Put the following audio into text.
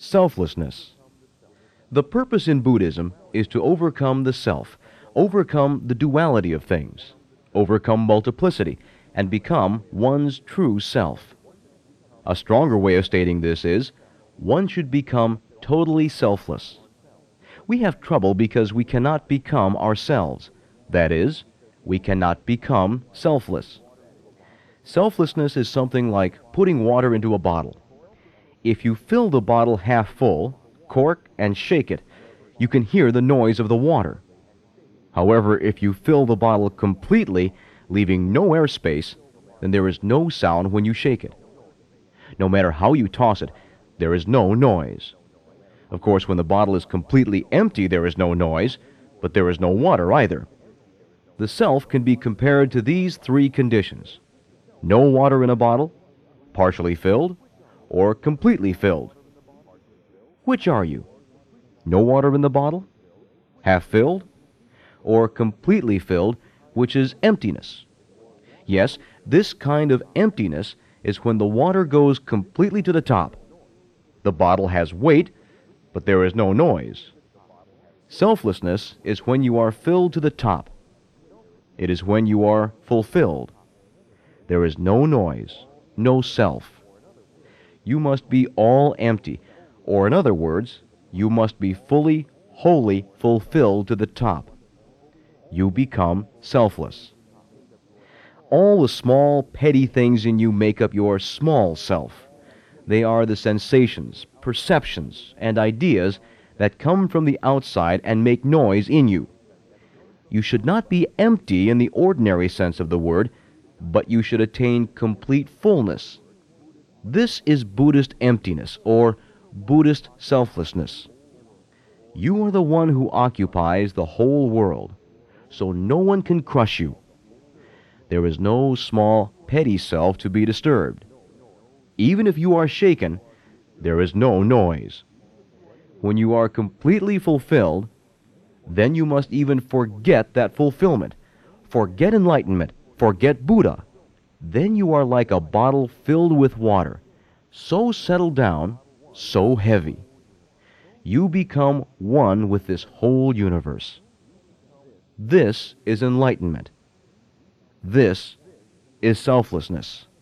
Selflessness. The purpose in Buddhism is to overcome the self, overcome the duality of things, overcome multiplicity, and become one's true self. A stronger way of stating this is, one should become totally selfless. We have trouble because we cannot become ourselves. That is, we cannot become selfless. Selflessness is something like putting water into a bottle. If you fill the bottle half full, cork and shake it, you can hear the noise of the water. However, if you fill the bottle completely, leaving no airspace, then there is no sound when you shake it. No matter how you toss it, there is no noise. Of course, when the bottle is completely empty, there is no noise, but there is no water either. The self can be compared to these three conditions: no water in a bottle, partially filled, or completely filled. Which are you? No water in the bottle? Half filled? Or completely filled, which is emptiness? Yes, this kind of emptiness is when the water goes completely to the top. The bottle has weight, but there is no noise. Selflessness is when you are filled to the top. It is when you are fulfilled. There is no noise, no self. You must be all empty, or in other words, you must be fully, wholly fulfilled to the top. You become selfless. All the small, petty things in you make up your small self. They are the sensations, perceptions, and ideas that come from the outside and make noise in you. You should not be empty in the ordinary sense of the word, but you should attain complete fullness. This is Buddhist emptiness, or Buddhist selflessness. You are the one who occupies the whole world, so no one can crush you. There is no small, petty self to be disturbed. Even if you are shaken, there is no noise. When you are completely fulfilled, then you must even forget that fulfillment, forget enlightenment, forget Buddha. Then you are like a bottle filled with water, so settled down, so heavy. You become one with this whole universe. This is enlightenment. This is selflessness.